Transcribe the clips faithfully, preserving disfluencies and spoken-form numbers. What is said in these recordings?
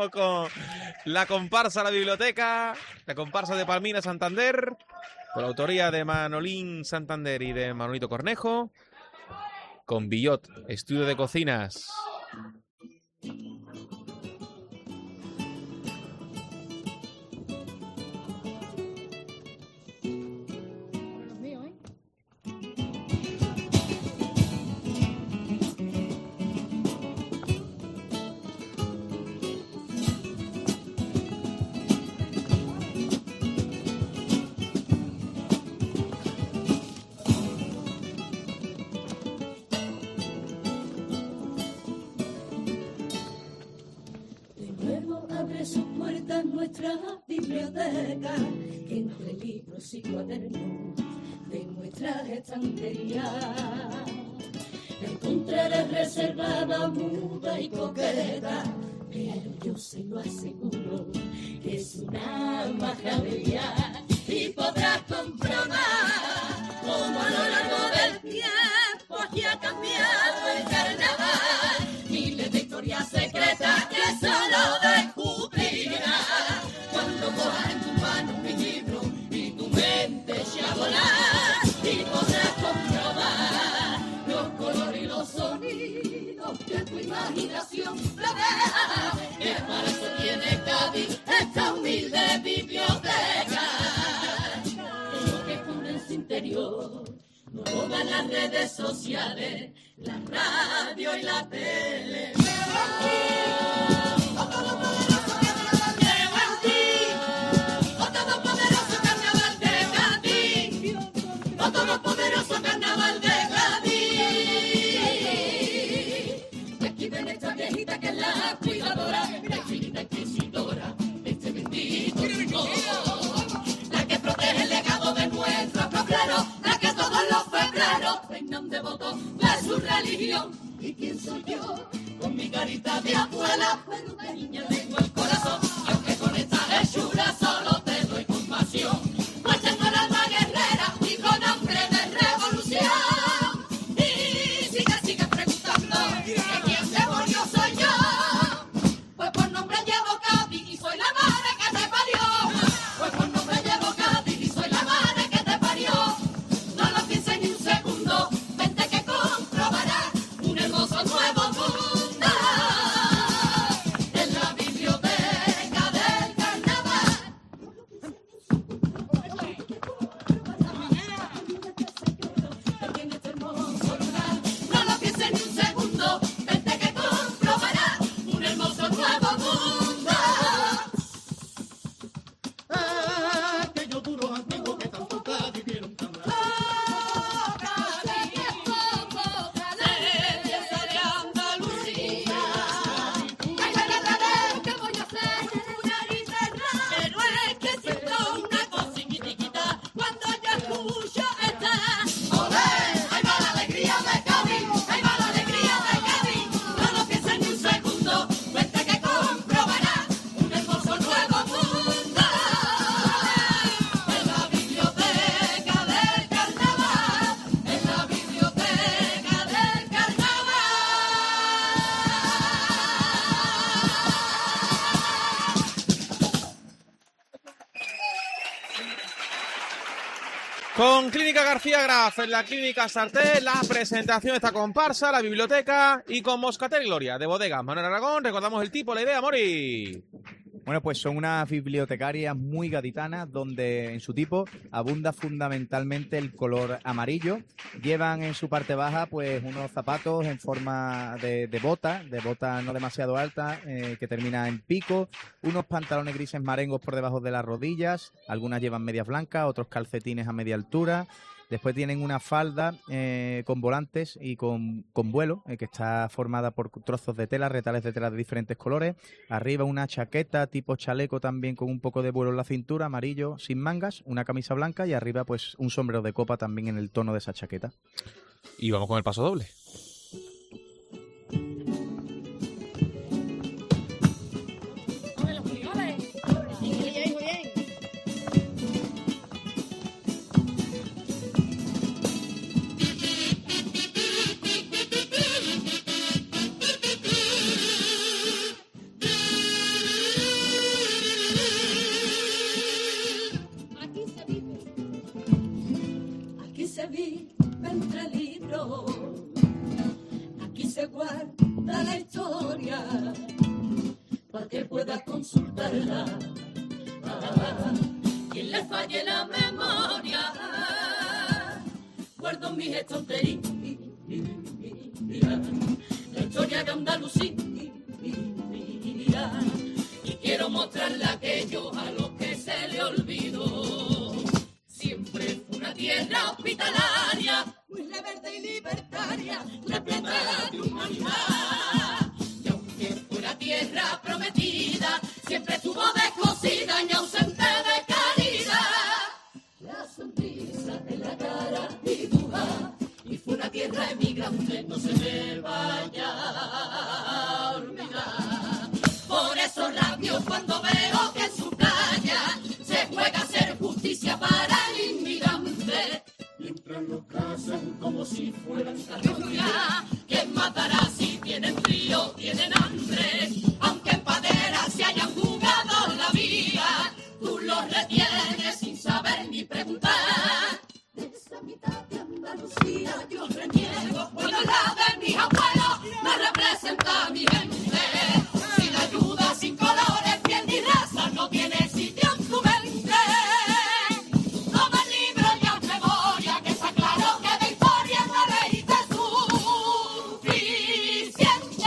Vamos con la comparsa a la biblioteca, la comparsa de Palmira Santander, con la autoría de Manolín Santander y de Manolito Cornejo, con Billot, estudio de cocinas. Nuestra biblioteca, que entre libros y cuadernos de nuestra estantería encontraré reservada, muda y coqueta, pero yo se lo aseguro que es una majadería y podrás comprobar cómo a lo largo del tiempo aquí ha cambiado el carnaval. Miles de historias secretas que solo descubrirás cuando cojas en tu mano mi libro y tu mente eche a volar, y podrás comprobar los colores y los sonidos que tu imaginación planea, que para eso tiene Cádiz esta humilde biblioteca. Lo que esconde en su interior no lo dan las redes sociales, la radio y la tele. Poderoso carnaval de Cádiz. Y aquí ven esta viejita que es la cuidadora, la espíritu inquisidora de este bendito licor, la que protege el legado de nuestros cofreros, la que todos los febreros reinan devotos de su religión. ¿Y quién soy yo? Con mi carita de abuela, pero de niña tengo el corazón, y aunque con esta hechura solo te doy compasión, pues tengo el alma guerrera y con hambre de revolución. Y sigue, sigue preguntando que quién demonios soy yo, pues por nombre llevo Cádiz y soy la madre que te parió, pues por nombre llevo Cádiz y soy la madre que te parió. No lo pienses ni un segundo, vente que comprobarás un hermoso nuevo mundo en la biblioteca del carnaval. No lo pienses ni un segundo, vente que comprobarás un hermoso nuevo mundo. Aquellos duros antiguos que tanto Cádiz vieron cambiar. Oh, Cádiz, oh, Cádiz, piensa de Andalucía. Ay, la, la, la, la, ¿qué voy a hacer? Una guitarra. Pero es que siento una cosita cuando yo escucho esta. ¡Olé! ¡Ahí va la alegría de Cádiz! ¡Ahí va la alegría de Cádiz! No lo pienses ni un segundo, vente que comprobarás un hermoso nuevo mundo en la biblioteca del carnaval, en la biblioteca del carnaval. Con Clínica García Graf, en la Clínica Sarté, la presentación de esta comparsa, la biblioteca, y con Moscatel Gloria, de Bodegas Manuel Aragón. Recordamos el tipo, la idea, Mori. Bueno, pues son unas bibliotecarias muy gaditanas donde en su tipo abunda fundamentalmente el color amarillo. Llevan en su parte baja pues unos zapatos en forma de, de bota, de bota no demasiado alta, eh, que termina en pico, unos pantalones grises marengos por debajo de las rodillas, algunas llevan medias blancas, otros calcetines a media altura. Después tienen una falda eh, con volantes y con, con vuelo, eh, que está formada por trozos de tela, retales de tela de diferentes colores. Arriba una chaqueta tipo chaleco también con un poco de vuelo en la cintura, amarillo, sin mangas, una camisa blanca y arriba pues un sombrero de copa también en el tono de esa chaqueta. Y vamos con el paso doble. que puedas consultarla. Ah, quien le falle la memoria, guardo mis estanterías la historia de Andalucía, y quiero mostrarle a aquellos a los que se le olvidó. Siempre fue una tierra hospitalaria, muy rebelde y libertaria, repleta de humanidad. Y aunque fuera tierra prometida, siempre estuvo descosida y ausente de caridad. La sonrisa en la cara dibuja, y fue una tierra emigrante, no se me vaya a olvidar. Por eso rabio cuando veo que en su playa se juega a hacer justicia para el inmigrante. Mientras lo cazan como si fueran carroña, ¿quién matará si tienen frío, tienen hambre? Aunque en padera se hayan jugado la vida, tú los retienes sin saber ni preguntar. De esa mitad de Andalucía yo reniego, bueno, la de mis abuelos me representa a mi gente. Sin ayuda, sin colores, piel ni raza, no tiene sitio en tu mente. Toma el libro y haz memoria, que está claro que de historia no leíste suficiente.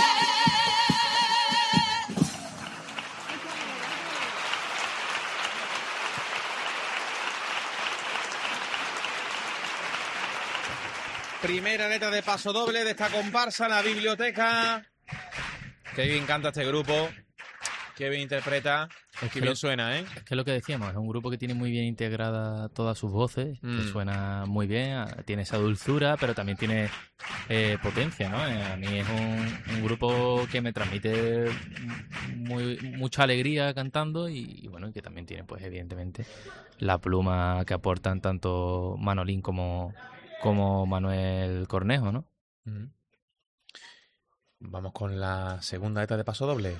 Primera letra de paso doble de esta comparsa, la biblioteca. Qué bien canta este grupo, qué bien interpreta, Es qué que bien lo- suena, ¿eh? Es que lo que decíamos, es un grupo que tiene muy bien integradas todas sus voces, Mm. que suena muy bien, a- tiene esa dulzura, pero también tiene eh, potencia, ¿no? Eh, A mí es un, un grupo que me transmite muy, mucha alegría cantando y, y bueno, y que también tiene, pues evidentemente, la pluma que aportan tanto Manolín como, como Manuel Cornejo, ¿no? Mm. Vamos con la segunda letra de paso doble.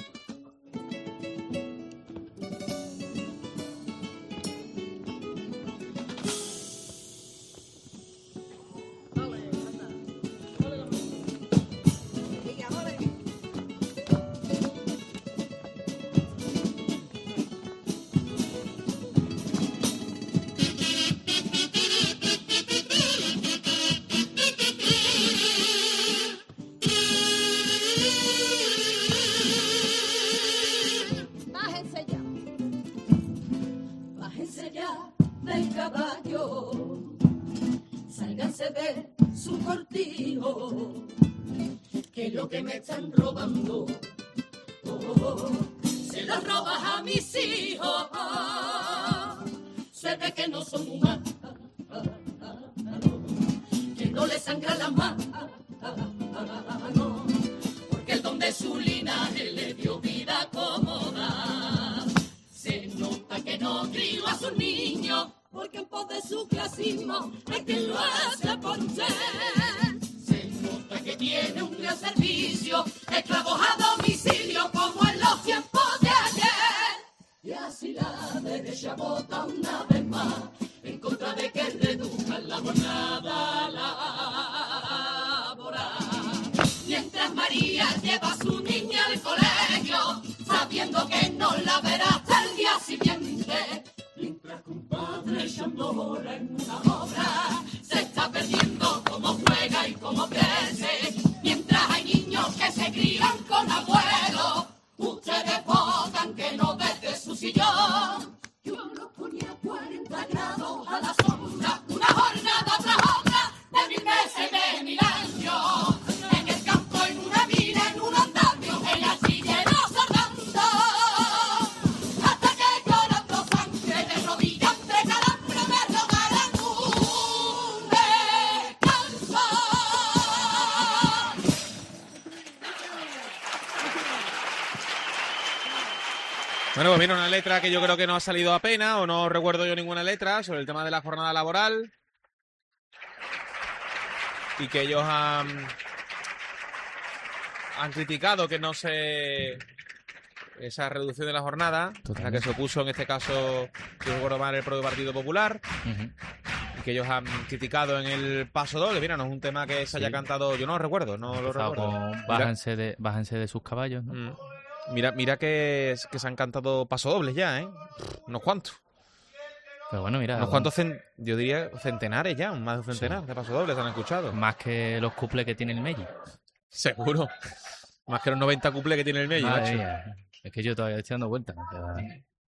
Bájense ya, bájense ya del caballo, sálganse de su cortijo, que es lo que me están robando, oh, se lo robas a mis hijos, se ve que no son humanos, que no les sangra la mano, porque el don de su linaje le dio vida cómoda. Se nota que no crió a sus niños, porque en pos de su clasismo es quien lo hace por usted. Se nota que tiene un gran servicio, esclavos a domicilio como en los tiempos de ayer. Y así la derecha vota una vez más en contra de que reduzcan la jornada laboral. Mientras María lleva a su niña al colegio, sabiendo que no la verá hasta el día siguiente. Mientras que un padre echando hora en una obra se está perdiendo cómo juega y cómo crece. Mientras hay niños que se crían con abuelos, ustedes votan que no desde su sillón. Yo los ponía a cuarenta grados a la sombra, una jornada tras otra de mil meses y de mil años. En el campo, en una mina, en un andamio, en artilleros soldando, hasta que llorando sangre de rodillas entre calambre me rogaran un descanso. Bueno, pues mira, una letra que yo creo que no ha salido apenas, o no recuerdo yo ninguna letra, sobre el tema de la jornada laboral. Y que ellos han, han criticado que no se... esa reducción de la jornada, a la que Totalmente. se opuso en este caso, si no recuerdo mal, el propio Partido Popular, Ujú. y que ellos han criticado en el paso doble. Mira, no es un tema que se haya Sí. cantado, yo no lo recuerdo, no lo Empezado recuerdo. con bájense de, bájense de sus caballos, ¿no? Mm. Mira, mira que, que se han cantado pasodobles ya, ¿eh? Unos cuantos. Pero bueno, mira. Unos cuantos, cen- yo diría centenares ya, más de un centenar Sí. de pasodobles han escuchado. Más que los cuples que tiene el Melli. Seguro. Más que los noventa cuples que tiene el medio, Madre macho. mía. Es que yo todavía estoy dando vueltas. o sea.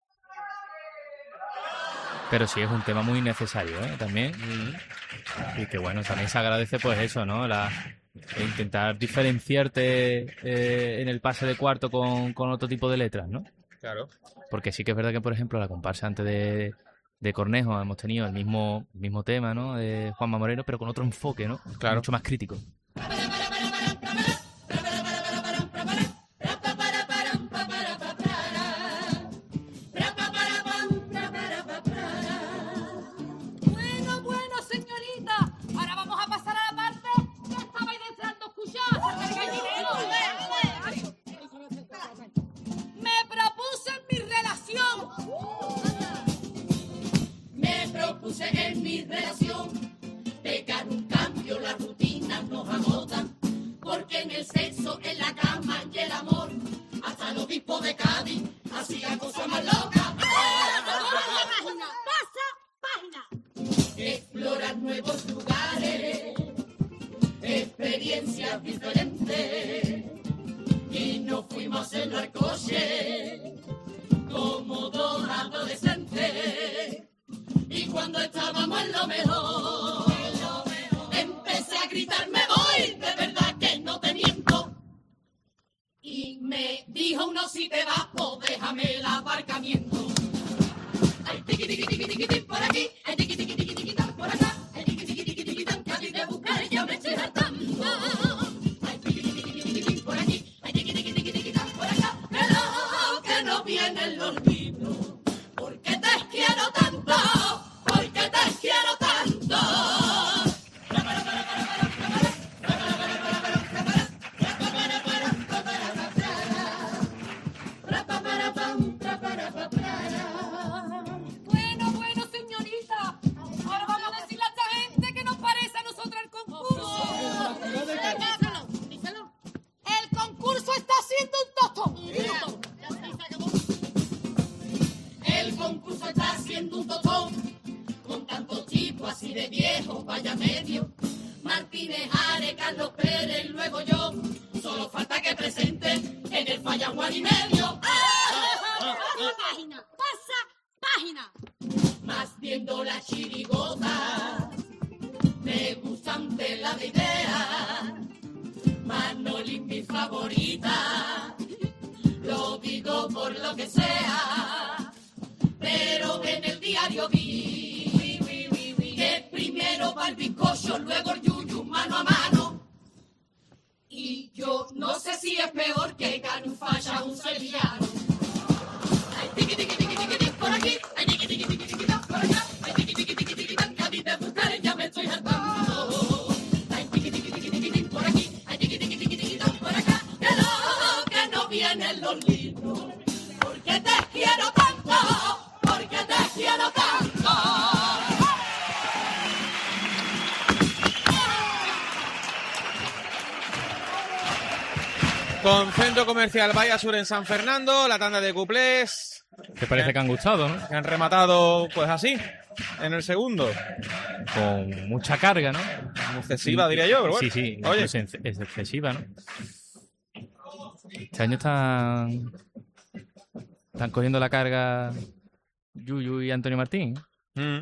Pero sí es un tema muy necesario, ¿eh? También. Mm. Y que bueno, también se agradece pues eso, ¿no? La, e intentar diferenciarte eh, en el pase de cuarto con, con otro tipo de letras, ¿no? Claro. Porque sí que es verdad que, por ejemplo, la comparsa antes de, de Cornejo hemos tenido el mismo, el mismo tema, ¿no? De Juanma Moreno, pero con otro enfoque, ¿no? Claro. Mucho más crítico. Bueno, bueno, señorita. Ahora vamos a pasar a la parte que estabais deseando escuchar. Me propuse en mi relación. Me propuse en mi relación pegar un cambio, las rutinas nos agotan, porque en el sexo, en la cama y el amor, hasta el obispo de Cádiz hacía cosas más locas. Página, pasa, página. Explorar nuevos lugares, experiencias diferentes, y nos fuimos a hacerlo al coche como dos adolescentes. Y cuando estábamos en lo mejor, empecé a gritar, me voy, de verdad que no te miento. Y me dijo uno, si te vas, pues déjame el aparcamiento. Ay, tiqui, tiqui, tiqui, tiqui, tiqui, por aquí, ay, tiqui, tiqui, tiqui, tiqui, tan, por acá, ay, tiqui, tiqui, tiqui, tiqui, tan, que a ti de buscar ya me estoy hartando. Ay, tiqui, tiqui, tiqui, tiqui, tiqui, por aquí, ay, tiqui, tiqui, tiqui, tiqui, tan, por acá, pero que no vienen los libros, porque te quiero tanto, porque te quiero tanto. Bueno, bueno, señorita. Ahora vamos a decirle a esta gente que nos parece a nosotros el concurso. Díselo, díselo. El concurso está siendo un tostón. El concurso está haciendo un totón, con tantos tipos así de viejos, vaya medio. Martínez, Are, Carlos Pérez, luego yo. Solo falta que presenten en el falla Juan y medio. Pasa página, pasa página. Más viendo la chirigota, me gustan tela de ideas. Manolín mi favorita, lo digo por lo que sea, pero en el diario vi que primero va el bizcocho, luego el yuyu mano a mano. Y yo no sé si es peor que gane un falla un sevillano. Ay, tiqui, tiqui, tiqui, tiqui, tiqui, por aquí, ay, tiqui, tiqui, tiqui, tiqui, tan, por acá, ay, tiqui, tiqui, tiqui, tiqui, tan, que a ti te buscaré, ya me estoy hartando. Ay, tiqui, tiqui, tiqui, tiqui, tiqui, por aquí, ay, tiqui, tiqui, tiqui, tiqui, tan, por acá, que no, que no vienen los libros, porque te quiero tanto, porque te quiero tanto. Con Centro Comercial Bahía Sur en San Fernando, la tanda de cuplés Que parece que han gustado, ¿no? que han rematado, pues así, en el segundo. Con mucha carga, ¿no? Excesiva, diría yo, pero bueno. Sí, sí, Oye, es, es excesiva, ¿no? Este año están, están cogiendo la carga Yuyu y Antonio Martín. mm.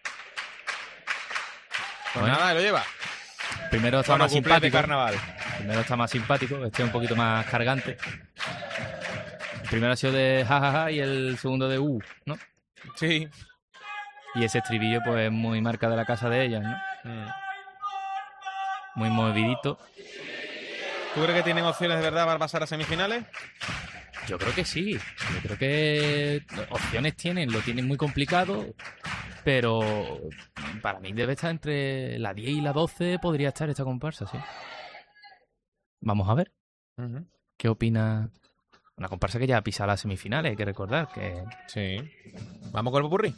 Pues Bueno. nada, lo lleva. Primero está Bueno, más cuplés de simpático. carnaval. Primero está más simpático, este es un poquito más cargante. El primero ha sido de jajaja y el segundo de uh, ¿no? Sí. Y ese estribillo, pues, muy marca de la casa de ellas, ¿no? Mm. Muy movidito. ¿Tú crees que tienen opciones de verdad para pasar a semifinales? Yo creo que sí. Yo creo que opciones tienen, lo tienen muy complicado, pero para mí debe estar entre la diez y la doce, podría estar esta comparsa, sí. Vamos a ver. Ujú. ¿Qué opina? Una comparsa que ya ha pisado las semifinales, hay que recordar que... Sí. Vamos con el popurrí.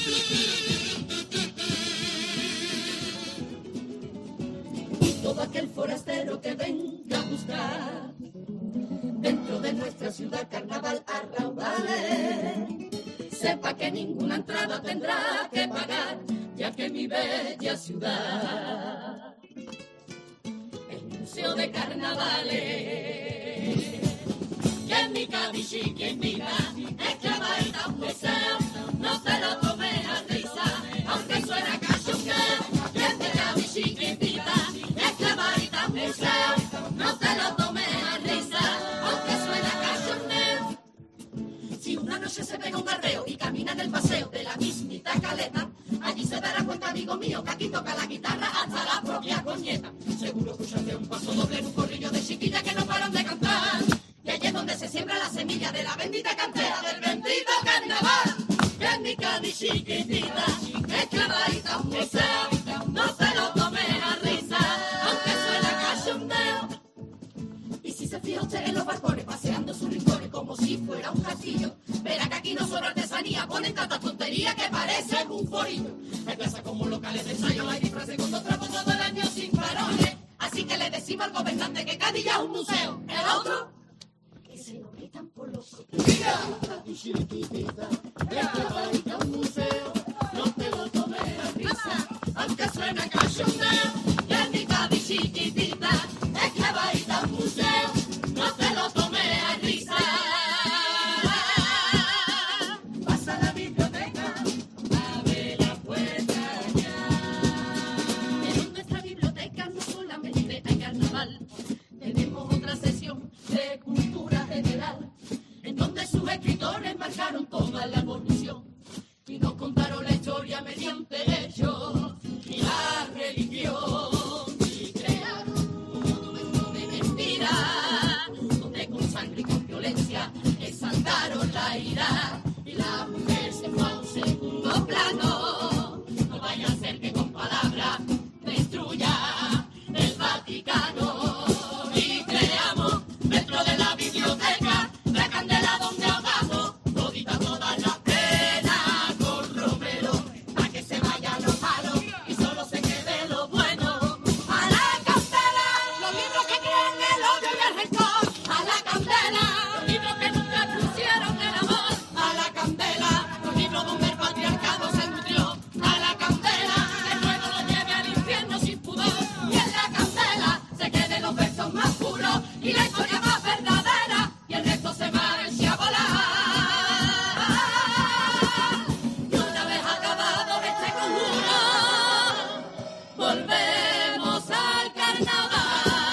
Todo aquel forastero que venga a buscar dentro de nuestra ciudad carnaval a raudales, sepa que ninguna entrada tendrá que pagar, ya que mi bella ciudad es un museo de carnavales. Y en mi Cádiz chiquitita, esclavadita un museo, no te lo tomes a risa, aunque suena cachonqueo. Y en mi Cádiz chiquitita, esclavadita un museo, no te lo tomes a risa, aunque suena cachonqueo. Si una noche se pega un arreo y camina en el paseo de la mismita caleta, allí se dará cuenta, amigo mío, que aquí toca la guitarra hasta la propia coñeta. Seguro escuchaste un paso doble en un corrillo de chiquillas que no paran de cantar. Y allí es donde se siembra la semilla de la bendita cantera del bendito carnaval. Que en mi Cádiz chiquitita, esclavadita un museo, no te lo tomes a risa, aunque suena cachondeo. Y si se fija usted en los balcones, paseando sus rincones como si fuera un castillo, verá que aquí no sobra artesanía, ponen tantas tonterías que parecen un forillo. Hay plazas como locales de ensayo, hay disfraces con dos trapos todo el año sin parones. Así que le decimos al gobernante que Cádiz ya es un museo, el otro que se lo gritan por los cotillos. Cádiz chiquitita, esclavadita un museo, no te lo tomes a risa, aunque suena cachondeo. Y en mi Cádiz chiquitita, esclavadita un museo, no te lo tomes a risa. Pasa a la biblioteca, abre la puerta ya. En nuestra biblioteca no solamente hay carnaval, tenemos otra sesión de cultura general, en donde sus escritores marcaron toda la evolución y nos contaron la historia mediante hechos y la religión, y crearon un monumento de mentira, donde con sangre y con violencia exaltaron la ira, y la mujer se fue a un segundo plano. No vaya a ser que con palabras destruya el Vaticano. Y creamos dentro de la biblioteca la candela donde ahogamos todita toda la pena con romero, pa' que se vayan los malos y solo se quede lo bueno. A la candela, los libros que creen el odio y el rencor. A la candela, los libros que nunca pusieron el amor. A la candela, los libros donde el patriarcado se nutrió. A la candela, el fuego lo lleve al infierno sin pudor. Y en la candela se queden los versos más puros y la historia más verdadera, y el resto se marche a volar. Y una vez acabado este conjuro, volvemos al carnaval.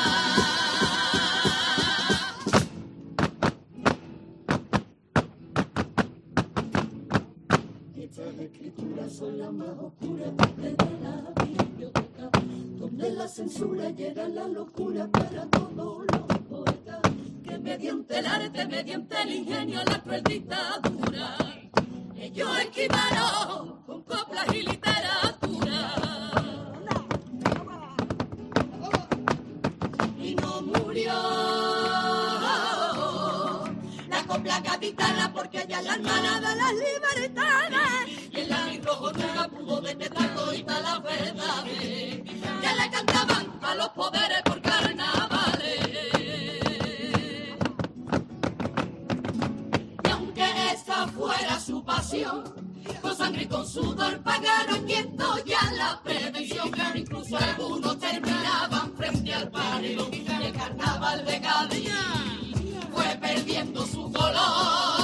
Estas escrituras son las más oscuras desde la biblioteca, donde la censura llega a la locura para todos los poetas, que mediante el arte, mediante el ingenio, la cruel dictadura, ellos esquivaron con coplas y literatura. Y no murió la copla gaditana, porque ella es la hermana de las libertanas, y el lápiz rojo nunca pudo detectar todita las verdades que le cantaban a los poderes por carnavales. Y aunque esa fuera su pasión, con sangre y con sudor pagaron viendo ya la prevención, que incluso algunos terminaban frente al paredón. Y el carnaval de Cádiz fue perdiendo su color,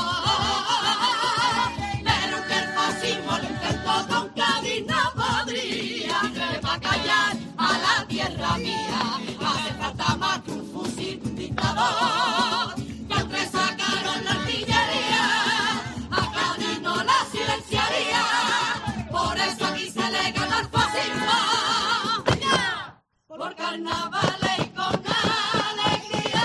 pero que el fascismo lo intentó con Cádiz no podría, que pa' callar a la tierra mía hace falta más que un fusil dictador. Que aunque sacaron la artillería, a Cádiz no la silenciaría, por eso aquí se le gana al fascismo, por carnavales y con alegría.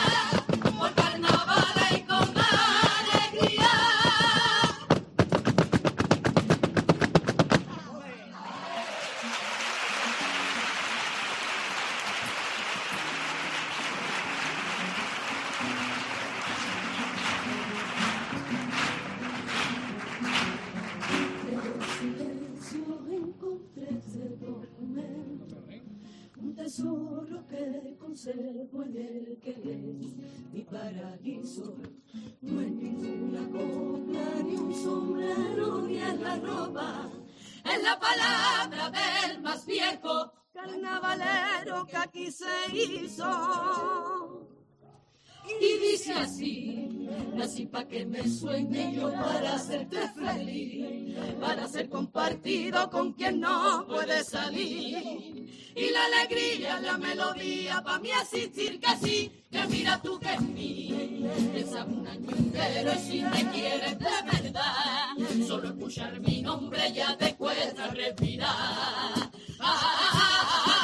conservo en el que es mi paraíso. No es ninguna copla, ni un sombrero, ni es la ropa. Es la palabra del más viejo carnavalero que aquí se hizo. Y dice así: nací pa' que me sueñe yo, para hacerte feliz, para ser compartido con quien no puede salir. Y la alegría, la melodía, pa' mí asistir que sí, que mira tú que es mí. Piensa un año entero y si me quieres de verdad, solo escuchar mi nombre ya te cuesta respirar. Ah, ah, ah, ah,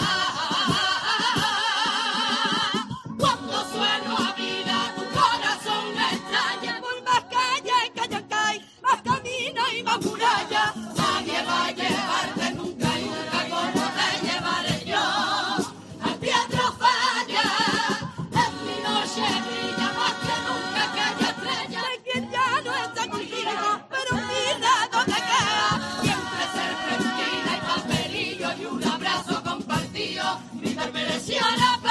cuando sueno a vida, tu corazón me extraña. Por más calles que yo cae, más camino y más muralla. Nadie va a llevarte nunca, nunca como te llevaré yo. Al Pietro Falla, en mi noche brilla más que nunca aquella estrella. De quien ya no está contigo, pero mira dónde queda. Siempre ser tranquila y papelillo y un abrazo compartido, mi te mereció la pena.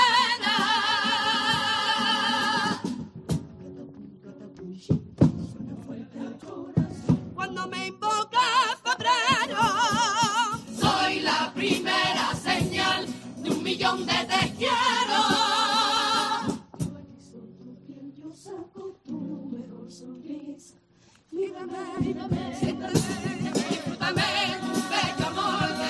Cuando me invoca febrero, soy la primera señal de un millón de te quiero. Yo saco tu mejor sonrisa. Mírame, mírame, siéntame, disfrútame, bello amor de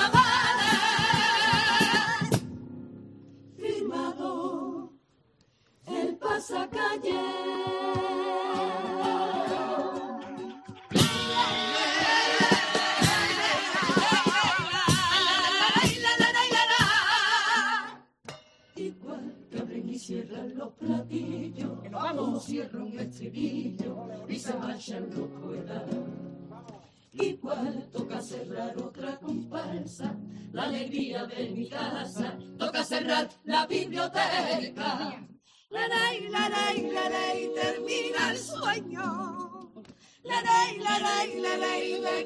carnavales. Firmado el pasacalle. Igual que abren y cierran los platillos, como cierran un estribillo y se marchan los ruedas. Igual toca cerrar otra comparsa, la alegría de mi casa, toca cerrar la biblioteca. La ley, la ley, la ley, termina el sueño. La ley, la ley, la ley de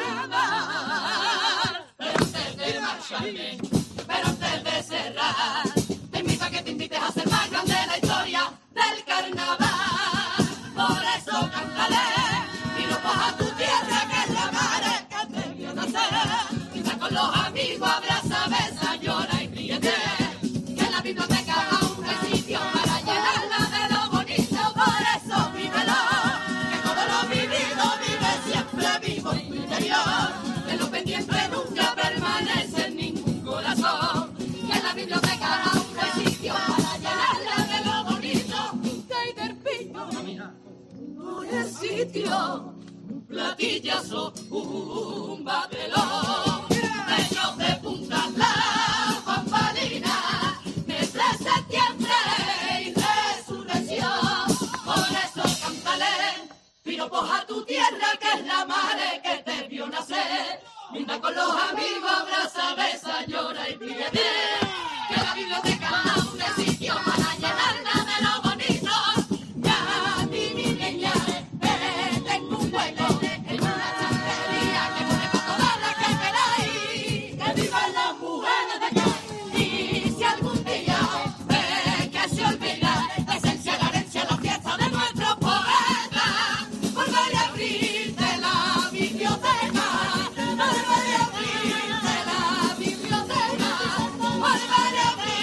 carnaval. Pero antes de marcharme, pero antes de cerrar, te invito a que te invites a ser más grande la historia del carnaval. Por eso cántale, y no coja tu tierra que es la madre que te vio nacer. Y está con los amigos, abraza, besa, llora y ríete. Que en la biblioteca aún hay sitio para llenarla de lo bonito. Por eso vívelo, que todo lo vivido vive siempre vivo en tu interior. Que lo pendiente nunca permanece en ningún corazón. Que en la biblioteca aún hay sitio para llenarla de lo bonito. Que hay del pico por el sitio, un platillazo, un batelón. Bellos de punta la pambalina, mes de septiembre y resurrección. Por eso cántale, piropos a tu tierra que es la madre que te vio nacer. Brinda con los amigos, abraza, besa, llora y pídete. Que la biblioteca aún es sitio para llenarla de lo bonito. Ya a ti, mi niña, eh, tengo un hueco en una chantería que pone para todas las que queráis. Que vivan las mujeres de acá. Y si algún día ves que se olvida la esencia, la herencia, la fiesta de nuestros poetas, volveré a abrirte la biblioteca. Volveré a abrirte la biblioteca. Volveré a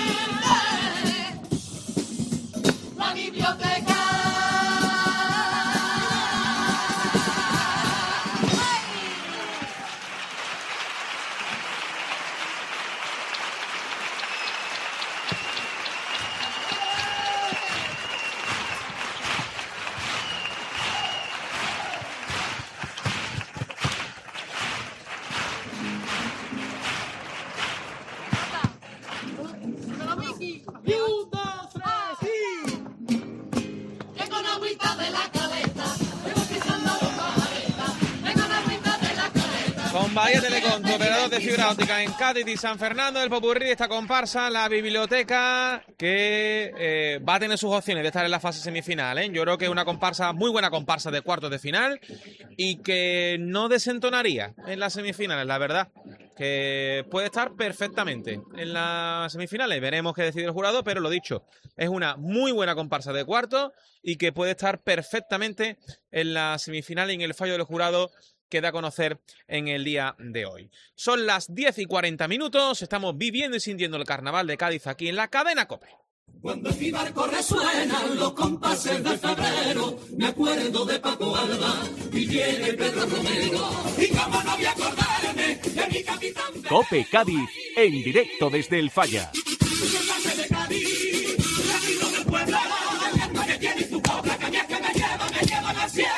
abrirte la biblioteca. Y un, dos, tres, y... Que con agüita de la caleta, vengo pisando los pajaretas. Que con agüita de la caleta. Con Bahía Telecom, tu operador de fibra óptica en Cádiz y San Fernando, el popurrí de esta comparsa, la biblioteca, que eh, va a tener sus opciones de estar en la fase semifinal, ¿eh? Yo creo que es una comparsa, muy buena comparsa de cuartos de final y que no desentonaría en las semifinales, la verdad. que puede estar perfectamente en las semifinales. Veremos qué decide el jurado, pero lo dicho, es una muy buena comparsa de cuarto y que puede estar perfectamente en la semifinal y en el fallo del jurado que da a conocer en el día de hoy. Son las diez y cuarenta minutos, estamos viviendo y sintiendo el carnaval de Cádiz aquí en la cadena COPE. Cuando en mi barco resuenan los compases de febrero, me acuerdo de Paco Alba y viene Pedro Romero, y cómo no voy a acordarme de mi capitán. COPE Cádiz, en directo desde el Falla. De Cádiz, latido del pueblo, que tiene su cobra, cañas que me llevan, me llevan al cielo.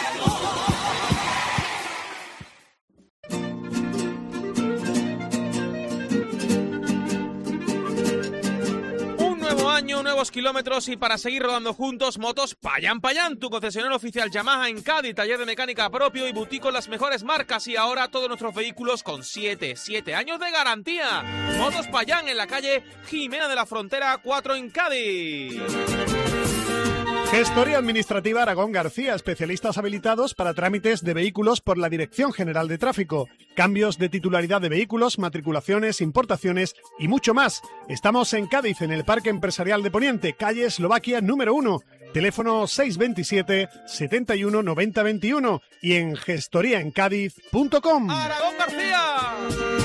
Año, nuevos kilómetros y para seguir rodando juntos, Motos Payán Payán, tu concesionario oficial Yamaha en Cádiz, taller de mecánica propio y boutique con las mejores marcas y ahora todos nuestros vehículos con siete, siete años de garantía. Motos Payán en la calle Jimena de la Frontera cuatro en Cádiz. Gestoría Administrativa Aragón García, especialistas habilitados para trámites de vehículos por la Dirección General de Tráfico, cambios de titularidad de vehículos, matriculaciones, importaciones y mucho más. Estamos en Cádiz, en el Parque Empresarial de Poniente, calle Eslovaquia número uno, teléfono seis veintisiete, setenta y uno, noventa veintiuno y en gestoría en cádiz punto com. ¡Aragón García!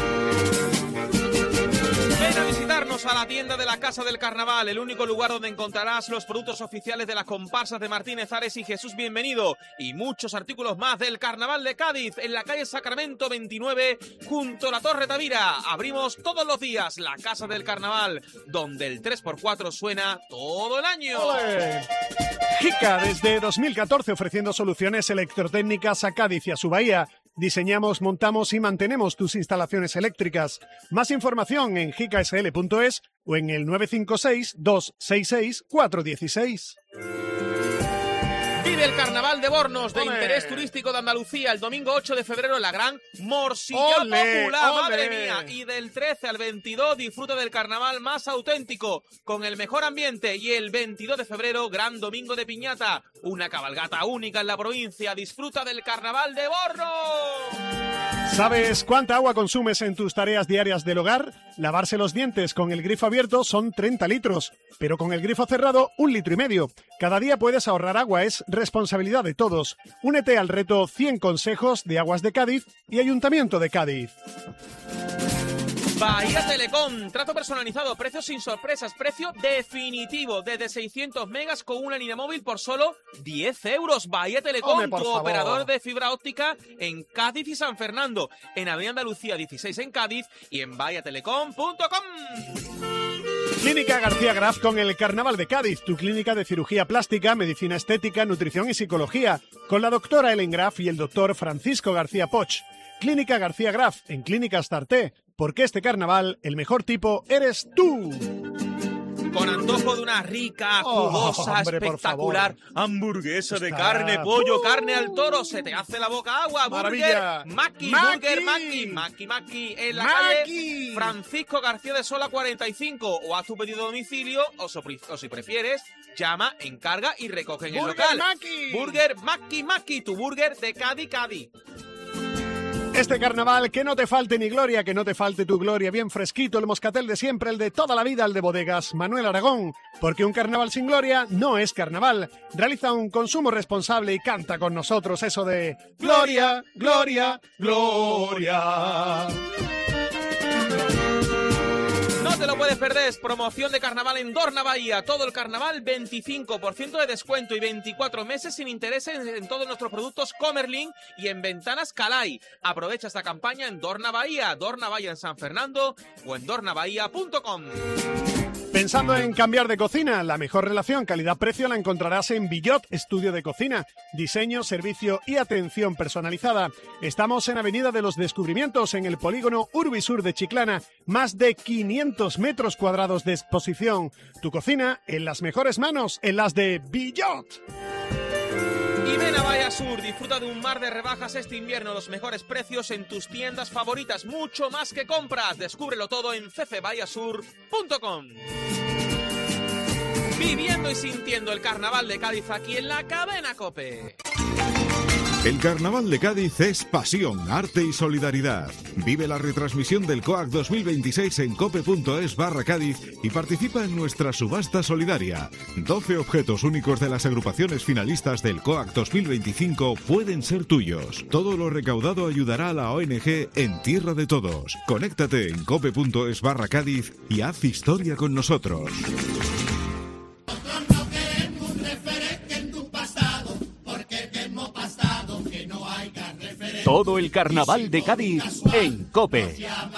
Ven a visitarnos a la tienda de la Casa del Carnaval, el único lugar donde encontrarás los productos oficiales de las comparsas de Martínez Ares y Jesús Bienvenido y muchos artículos más del Carnaval de Cádiz en la calle Sacramento veintinueve junto a la Torre Tavira. Abrimos todos los días la Casa del Carnaval, donde el tres por cuatro suena todo el año. ¡Olé! Jica, desde dos mil catorce ofreciendo soluciones electrotécnicas a Cádiz y a su bahía. Diseñamos, montamos y mantenemos tus instalaciones eléctricas. Más información en jica s l punto es o en el nueve cinco seis, dos seis seis, cuatro uno seis. Vive el Carnaval de Bornos de ¡Ole! interés turístico de Andalucía el domingo ocho de febrero en la gran Morcilla ¡Ole! Popular, ¡Ole! madre mía. Y del trece al veintidós disfruta del carnaval más auténtico, con el mejor ambiente. Y el veintidós de febrero, gran domingo de piñata, una cabalgata única en la provincia. Disfruta del Carnaval de Bornos. ¿Sabes cuánta agua consumes en tus tareas diarias del hogar? Lavarse los dientes con el grifo abierto son treinta litros, pero con el grifo cerrado un litro y medio. Cada día puedes ahorrar agua, es responsabilidad de todos. Únete al reto cien consejos de Aguas de Cádiz y Ayuntamiento de Cádiz. Bahía Telecom, trato personalizado, precios sin sorpresas, precio definitivo, desde seiscientos megas con una línea móvil por solo diez euros. Bahía Telecom, Hombre, por tu favor. operador de fibra óptica en Cádiz y San Fernando, en Avenida Andalucía dieciséis en Cádiz y en bahía telecom punto com. Clínica García Graf con el Carnaval de Cádiz, tu clínica de cirugía plástica, medicina estética, nutrición y psicología, con la doctora Ellen Graf y el doctor Francisco García Poch. Clínica García Graf, en Clínicas Tarté, porque este carnaval, el mejor tipo eres tú. Con antojo de una rica, Oh, jugosa, hombre, por espectacular favor. hamburguesa de Está. carne, pollo, carne al toro, se te hace la boca agua. Maravilla. Burger Maki, Maki. Burger Maki, Maki Maki, en la Maki. calle Francisco García de Sola cuarenta y cinco, o haz tu pedido a domicilio, o, so- o si prefieres, llama, encarga y recoge en el Burger local. Maki. Burger Maki Maki, tu burger de Cádiz, Cádiz. Este carnaval, que no te falte ni gloria, que no te falte tu gloria, bien fresquito, el moscatel de siempre, el de toda la vida, el de bodegas Manuel Aragón, porque un carnaval sin gloria no es carnaval. Realiza un consumo responsable y canta con nosotros eso de gloria, gloria, gloria. No te lo puedes perder, es promoción de carnaval en Dorna Bahía. Todo el carnaval, veinticinco por ciento de descuento y veinticuatro meses sin intereses en, en todos nuestros productos Comerlin y en Ventanas Calai. Aprovecha esta campaña en Dorna Bahía, Dorna Bahía en San Fernando o en dorna bahía punto com. Pensando en cambiar de cocina, la mejor relación calidad-precio la encontrarás en Billot Estudio de Cocina. Diseño, servicio y atención personalizada. Estamos en Avenida de los Descubrimientos, en el polígono Urbisur de Chiclana. Más de quinientos metros cuadrados de exposición. Tu cocina en las mejores manos, en las de Billot. Y ven a Bahía Sur, disfruta de un mar de rebajas este invierno, los mejores precios en tus tiendas favoritas, mucho más que compras. Descúbrelo todo en c c bahía sur punto com. Viviendo y sintiendo el carnaval de Cádiz aquí en la cadena COPE. El Carnaval de Cádiz es pasión, arte y solidaridad. Vive la retransmisión del COAC dos mil veintiséis en cope.es barra Cádiz y participa en nuestra subasta solidaria. doce objetos únicos de las agrupaciones finalistas del COAC dos mil veinticinco pueden ser tuyos. Todo lo recaudado ayudará a la O N G En Tierra de Todos. Conéctate en cope.es barra Cádiz y haz historia con nosotros. Todo el Carnaval de Cádiz en COPE.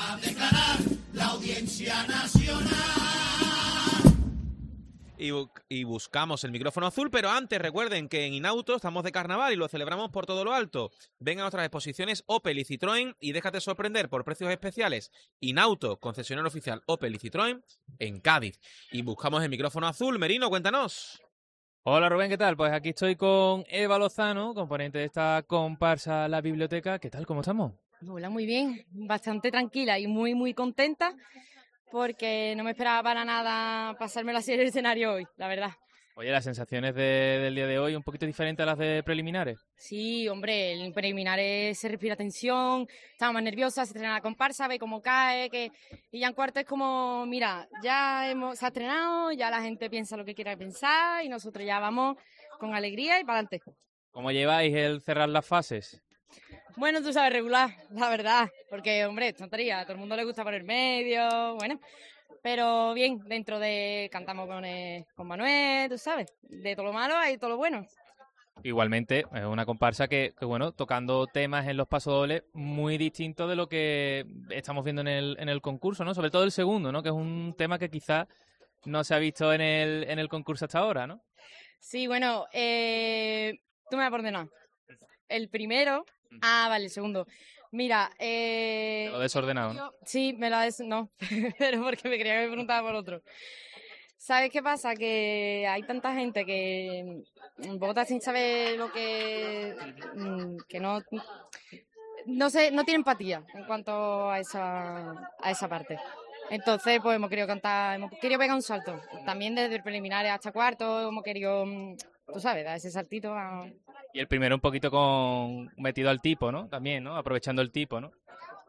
Y, bu y buscamos el micrófono azul, pero antes recuerden que en Inauto estamos de carnaval y lo celebramos por todo lo alto. Ven a nuestras exposiciones Opel y Citroën y déjate sorprender por precios especiales. Inauto, concesionario oficial Opel y Citroën en Cádiz. Y buscamos el micrófono azul. Merino, cuéntanos. Hola Rubén, ¿qué tal? Pues aquí estoy con Eva Lozano, componente de esta comparsa La Biblioteca. ¿Qué tal? ¿Cómo estamos? Hola, muy bien. Bastante tranquila y muy, muy contenta porque no me esperaba para nada pasármelo así en el escenario hoy, la verdad. Oye, las sensaciones de, del día de hoy un poquito diferentes a las de preliminares. Sí, hombre, en preliminares se respira tensión, estaba más nerviosa, se estrena la comparsa, ve cómo cae, que y ya en cuarto es como, mira, ya hemos, se ha estrenado, ya la gente piensa lo que quiera pensar y nosotros ya vamos con alegría y para adelante. ¿Cómo lleváis el cerrar las fases? Bueno, tú sabes, regular, la verdad, porque, hombre, es tontería, a todo el mundo le gusta poner medio, bueno... Pero bien, dentro de... Cantamos con, eh, con Manuel, tú sabes. De todo lo malo hay todo lo bueno. Igualmente, es una comparsa que, que, bueno, tocando temas en los pasodobles muy distintos de lo que estamos viendo en el, en el concurso, ¿no? Sobre todo el segundo, ¿no? Que es un tema que quizás no se ha visto en el, en el concurso hasta ahora, ¿no? Sí, bueno, eh, tú me vas a ordenar. El primero... Ah, vale, el segundo... Mira, eh... Lo desordenado, ¿no? Yo, sí, me lo ha des... No, pero porque me creía que me preguntaba por otro. ¿Sabes qué pasa? Que hay tanta gente que vota sin saber lo que... que no... No sé, no tiene empatía en cuanto a esa, a esa parte. Entonces, pues hemos querido cantar, hemos querido pegar un salto. También desde el preliminar hasta cuarto hemos querido, tú sabes, dar ese saltito a... Y el primero un poquito con metido al tipo, ¿no? También, ¿no? Aprovechando el tipo, ¿no?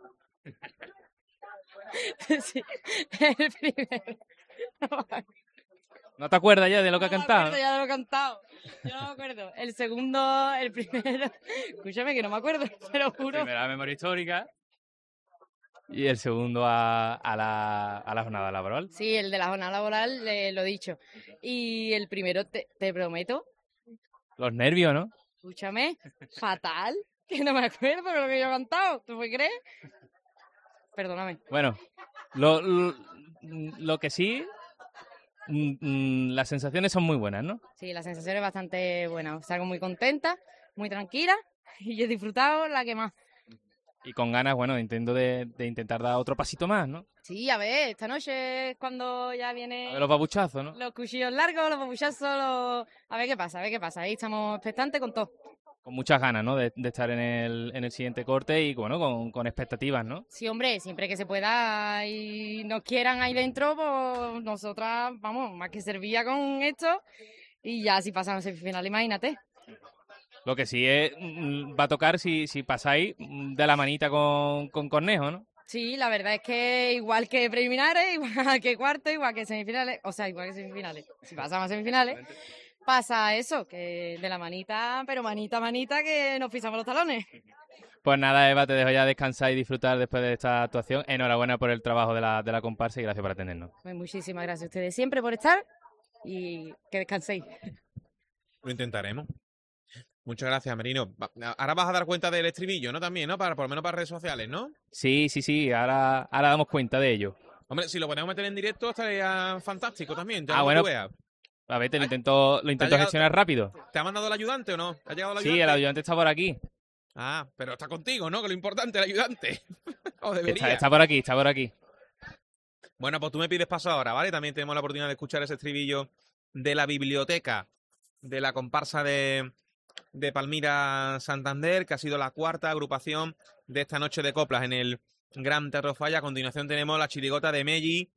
Sí, el primero. ¿No te acuerdas ya de lo que no ha cantado? No me acuerdo ya de lo que ha cantado. Yo no me acuerdo. El segundo, el primero... Escúchame que no me acuerdo, te lo juro. El primero a memoria histórica y el segundo a, a, la, a la jornada laboral. Sí, el de la jornada laboral, eh, lo he dicho. Y el primero, te, te prometo... Los nervios, ¿no? Escúchame, fatal, que no me acuerdo de lo que yo he cantado, ¿tú me crees? Perdóname. Bueno, lo, lo, lo que sí, mm, las sensaciones son muy buenas, ¿no? Sí, la sensación es bastante buena, salgo muy contenta, muy tranquila y yo he disfrutado la que más. Y con ganas, bueno, intento de, de intentar dar otro pasito más, ¿no? Sí, a ver, esta noche es cuando ya viene... A ver los babuchazos, ¿no? Los cuchillos largos, los babuchazos, los... A ver qué pasa, a ver qué pasa. Ahí estamos expectantes con todo. Con muchas ganas, ¿no? De, de estar en el, en el siguiente corte y, bueno, con, con expectativas, ¿no? Sí, hombre, siempre que se pueda y nos quieran ahí dentro, pues nosotras, vamos, más que servía con esto y ya si pasamos a semifinal, imagínate. Lo que sí es, va a tocar si, si pasáis de la manita con, con Cornejo, ¿no? Sí, la verdad es que igual que preliminares, igual que cuarto, igual que semifinales, o sea, igual que semifinales. Si pasamos a semifinales, pasa eso, que de la manita, pero manita, manita, que nos pisamos los talones. Pues nada, Eva, te dejo ya descansar y disfrutar después de esta actuación. Enhorabuena por el trabajo de la, de la comparsa y gracias por atendernos. Pues muchísimas gracias a ustedes siempre por estar y que descanséis. Lo intentaremos. Muchas gracias, Merino. Ahora vas a dar cuenta del estribillo, ¿no? También, ¿no? Para, por lo menos para redes sociales, ¿no? Sí, sí, sí. Ahora, ahora damos cuenta de ello. Hombre, si lo podemos meter en directo estaría fantástico también. Ah, bueno. A ver, te lo intento, lo intento gestionar rápido. ¿Te ha mandado el ayudante o no? ¿Ha llegado el ayudante? Sí, el ayudante está por aquí. Ah, pero está contigo, ¿no? Que lo importante es el ayudante. O debería. Está, está por aquí, está por aquí. Bueno, pues tú me pides paso ahora, ¿vale? También tenemos la oportunidad de escuchar ese estribillo de la biblioteca de la comparsa de... de Palmira Santander, que ha sido la cuarta agrupación de esta noche de coplas en el Gran Teatro Falla. A continuación tenemos la chirigota de Melli